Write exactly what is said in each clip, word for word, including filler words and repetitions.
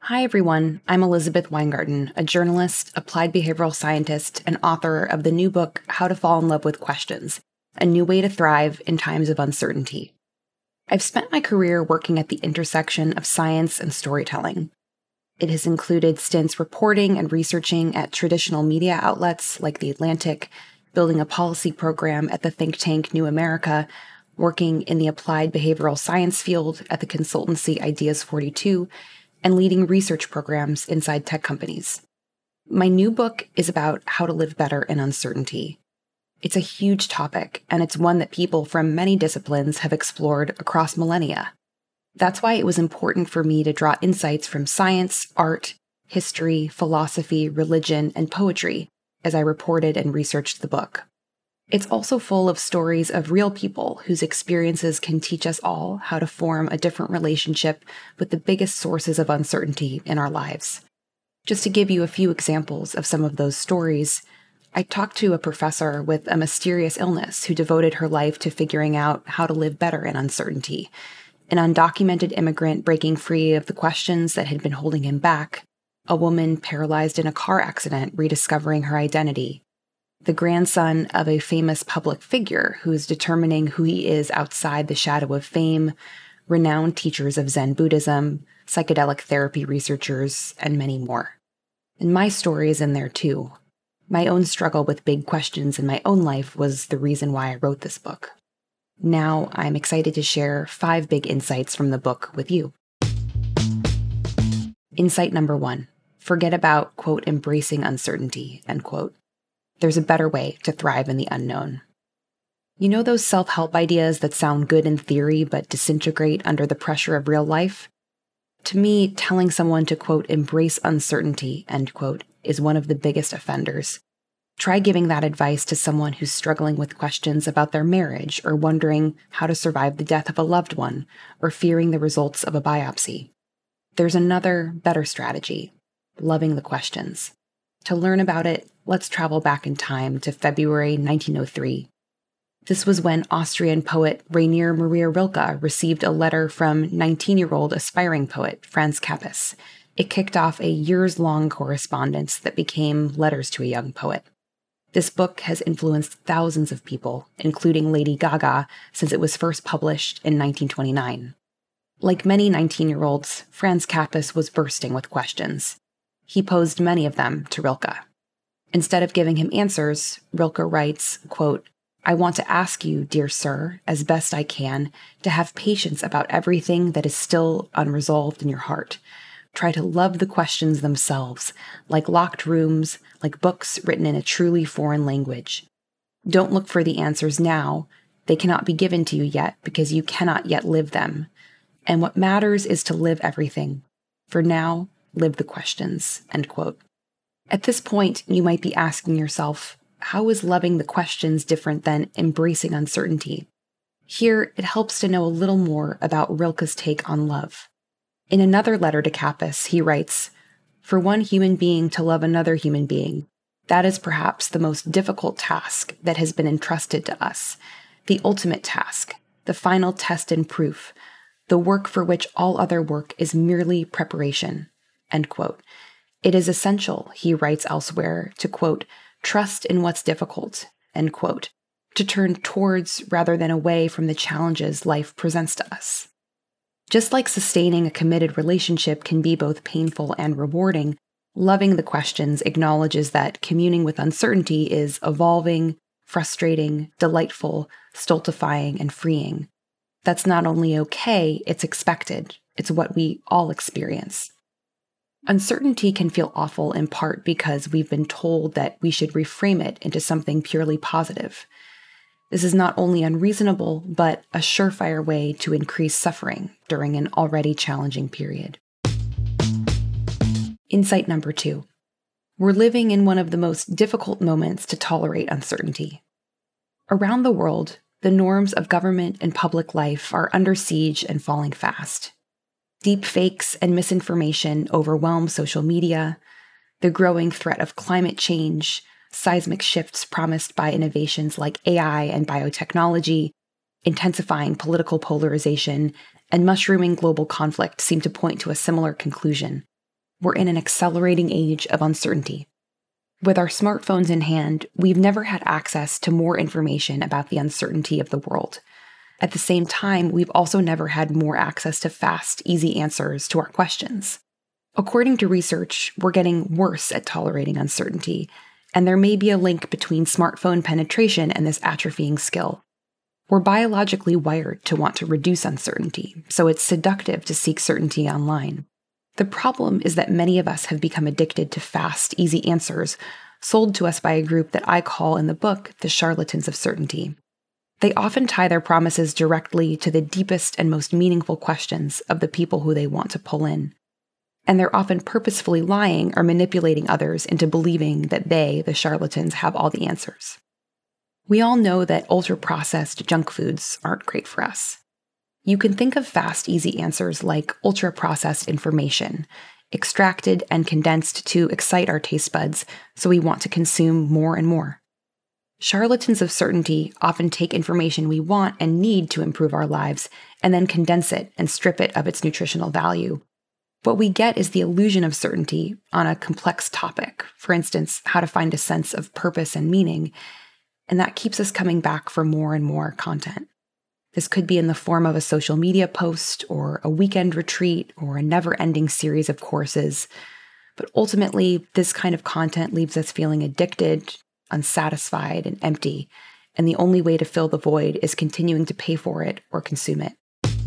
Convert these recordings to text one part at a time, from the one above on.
Hi, everyone. I'm Elizabeth Weingarten, a journalist, applied behavioral scientist, and author of the new book, How to Fall in Love with Questions, A New Way to Thrive in Times of Uncertainty. I've spent my career working at the intersection of science and storytelling. It has included stints reporting and researching at traditional media outlets like The Atlantic, building a policy program at the think tank New America, working in the applied behavioral science field at the consultancy Ideas forty-two, and leading research programs inside tech companies. My new book is about how to live better in uncertainty. It's a huge topic, and it's one that people from many disciplines have explored across millennia. That's why it was important for me to draw insights from science, art, history, philosophy, religion, and poetry as I reported and researched the book. It's also full of stories of real people whose experiences can teach us all how to form a different relationship with the biggest sources of uncertainty in our lives. Just to give you a few examples of some of those stories, I talked to a professor with a mysterious illness who devoted her life to figuring out how to live better in uncertainty, an undocumented immigrant breaking free of the questions that had been holding him back, a woman paralyzed in a car accident rediscovering her identity, the grandson of a famous public figure who is determining who he is outside the shadow of fame, renowned teachers of Zen Buddhism, psychedelic therapy researchers, and many more. And my story is in there too. My own struggle with big questions in my own life was the reason why I wrote this book. Now I'm excited to share five big insights from the book with you. Insight number one, forget about, quote, embracing uncertainty, end quote. There's a better way to thrive in the unknown. You know those self-help ideas that sound good in theory but disintegrate under the pressure of real life? To me, telling someone to, quote, embrace uncertainty, end quote, is one of the biggest offenders. Try giving that advice to someone who's struggling with questions about their marriage or wondering how to survive the death of a loved one or fearing the results of a biopsy. There's another, better strategy, loving the questions. To learn about it, let's travel back in time to February nineteen oh three. This was when Austrian poet Rainer Maria Rilke received a letter from nineteen-year-old aspiring poet Franz Capus. It kicked off a years-long correspondence that became Letters to a Young Poet. This book has influenced thousands of people, including Lady Gaga, since it was first published in nineteen twenty-nine. Like many nineteen-year-olds, Franz Capus was bursting with questions. He posed many of them to Rilke. Instead of giving him answers, Rilke writes, quote, I want to ask you, dear sir, as best I can, to have patience about everything that is still unresolved in your heart. Try to love the questions themselves, like locked rooms, like books written in a truly foreign language. Don't look for the answers now. They cannot be given to you yet because you cannot yet live them. And what matters is to live everything. For now, live the questions, end quote. At this point, you might be asking yourself, how is loving the questions different than embracing uncertainty? Here, it helps to know a little more about Rilke's take on love. In another letter to Capus, he writes, for one human being to love another human being, that is perhaps the most difficult task that has been entrusted to us, the ultimate task, the final test and proof, the work for which all other work is merely preparation, end quote. It is essential, he writes elsewhere, to, quote, trust in what's difficult, end quote, to turn towards rather than away from the challenges life presents to us. Just like sustaining a committed relationship can be both painful and rewarding, loving the questions acknowledges that communing with uncertainty is evolving, frustrating, delightful, stultifying, and freeing. That's not only okay, it's expected. It's what we all experience. Uncertainty can feel awful in part because we've been told that we should reframe it into something purely positive. This is not only unreasonable, but a surefire way to increase suffering during an already challenging period. Insight number two. We're living in one of the most difficult moments to tolerate uncertainty. Around the world, the norms of government and public life are under siege and falling fast. Deep fakes and misinformation overwhelm social media. The growing threat of climate change, seismic shifts promised by innovations like A I and biotechnology, intensifying political polarization, and mushrooming global conflict seem to point to a similar conclusion. We're in an accelerating age of uncertainty. With our smartphones in hand, we've never had access to more information about the uncertainty of the world. At the same time, we've also never had more access to fast, easy answers to our questions. According to research, we're getting worse at tolerating uncertainty, and there may be a link between smartphone penetration and this atrophying skill. We're biologically wired to want to reduce uncertainty, so it's seductive to seek certainty online. The problem is that many of us have become addicted to fast, easy answers sold to us by a group that I call in the book the charlatans of certainty. They often tie their promises directly to the deepest and most meaningful questions of the people who they want to pull in. And they're often purposefully lying or manipulating others into believing that they, the charlatans, have all the answers. We all know that ultra-processed junk foods aren't great for us. You can think of fast, easy answers like ultra-processed information, extracted and condensed to excite our taste buds, so we want to consume more and more. Charlatans of certainty often take information we want and need to improve our lives and then condense it and strip it of its nutritional value. What we get is the illusion of certainty on a complex topic, for instance, how to find a sense of purpose and meaning, and that keeps us coming back for more and more content. This could be in the form of a social media post or a weekend retreat or a never-ending series of courses. But ultimately, this kind of content leaves us feeling addicted, unsatisfied, and empty, and the only way to fill the void is continuing to pay for it or consume it.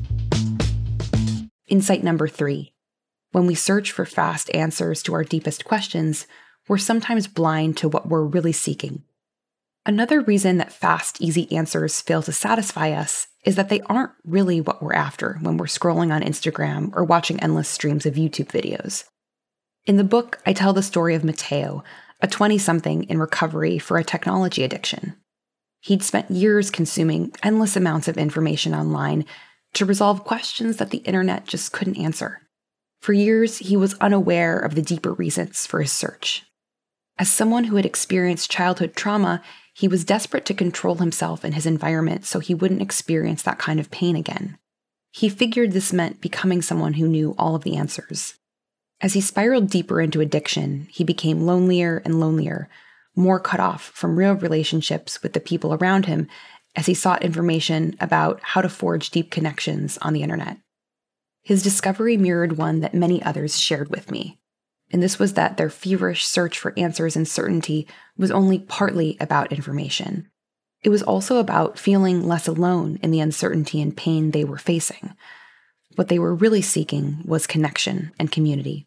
Insight number three. When we search for fast answers to our deepest questions, we're sometimes blind to what we're really seeking. Another reason that fast, easy answers fail to satisfy us is that they aren't really what we're after when we're scrolling on Instagram or watching endless streams of YouTube videos. In the book, I tell the story of Matteo, a twenty-something in recovery for a technology addiction. He'd spent years consuming endless amounts of information online to resolve questions that the internet just couldn't answer. For years, he was unaware of the deeper reasons for his search. As someone who had experienced childhood trauma, he was desperate to control himself and his environment so he wouldn't experience that kind of pain again. He figured this meant becoming someone who knew all of the answers. As he spiraled deeper into addiction, he became lonelier and lonelier, more cut off from real relationships with the people around him as he sought information about how to forge deep connections on the internet. His discovery mirrored one that many others shared with me. And this was that their feverish search for answers and certainty was only partly about information. It was also about feeling less alone in the uncertainty and pain they were facing. What they were really seeking was connection and community.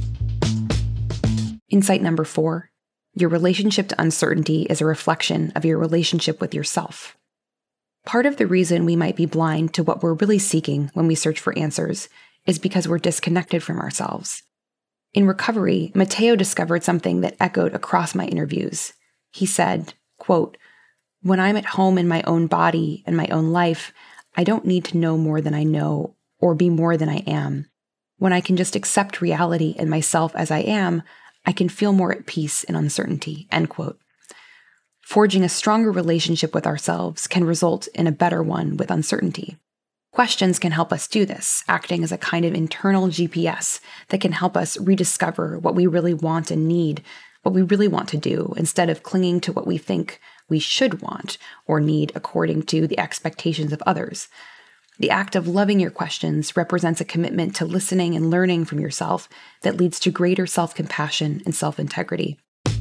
Insight number four, your relationship to uncertainty is a reflection of your relationship with yourself. Part of the reason we might be blind to what we're really seeking when we search for answers is because we're disconnected from ourselves. In recovery, Matteo discovered something that echoed across my interviews. He said, quote, "When I'm at home in my own body and my own life, I don't need to know more than I know or be more than I am. When I can just accept reality and myself as I am, I can feel more at peace in uncertainty," end quote. Forging a stronger relationship with ourselves can result in a better one with uncertainty. Questions can help us do this, acting as a kind of internal G P S that can help us rediscover what we really want and need, what we really want to do, instead of clinging to what we think we should want or need according to the expectations of others. The act of loving your questions represents a commitment to listening and learning from yourself that leads to greater self-compassion and self-integrity.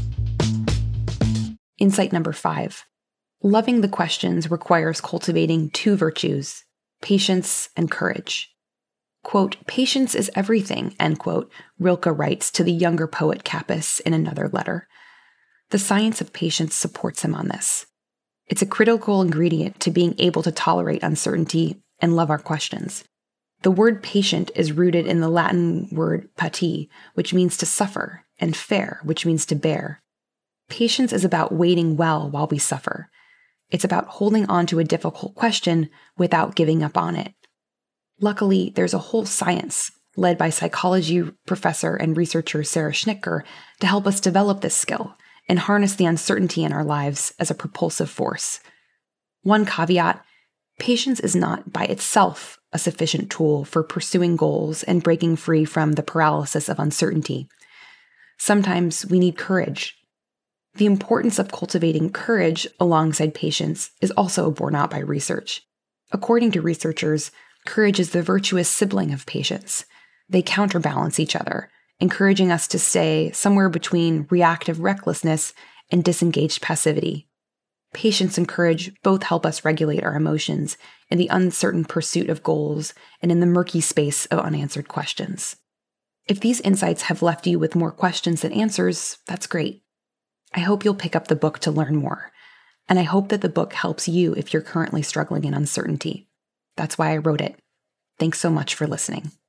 Insight number five. Loving the questions requires cultivating two virtues: patience and courage. Quote, "Patience is everything," end quote, Rilke writes to the younger poet Capus in another letter. The science of patience supports him on this. It's a critical ingredient to being able to tolerate uncertainty and love our questions. The word patient is rooted in the Latin word pati, which means to suffer, and fare, which means to bear. Patience is about waiting well while we suffer. It's about holding on to a difficult question without giving up on it. Luckily, there's a whole science led by psychology professor and researcher Sarah Schnittger to help us develop this skill and harness the uncertainty in our lives as a propulsive force. One caveat, Patience is not by itself a sufficient tool for pursuing goals and breaking free from the paralysis of uncertainty. Sometimes we need courage. The importance of cultivating courage alongside patience is also borne out by research. According to researchers, courage is the virtuous sibling of patience. They counterbalance each other, encouraging us to stay somewhere between reactive recklessness and disengaged passivity. Patience and courage both help us regulate our emotions in the uncertain pursuit of goals and in the murky space of unanswered questions. If these insights have left you with more questions than answers, that's great. I hope you'll pick up the book to learn more, and I hope that the book helps you if you're currently struggling in uncertainty. That's why I wrote it. Thanks so much for listening.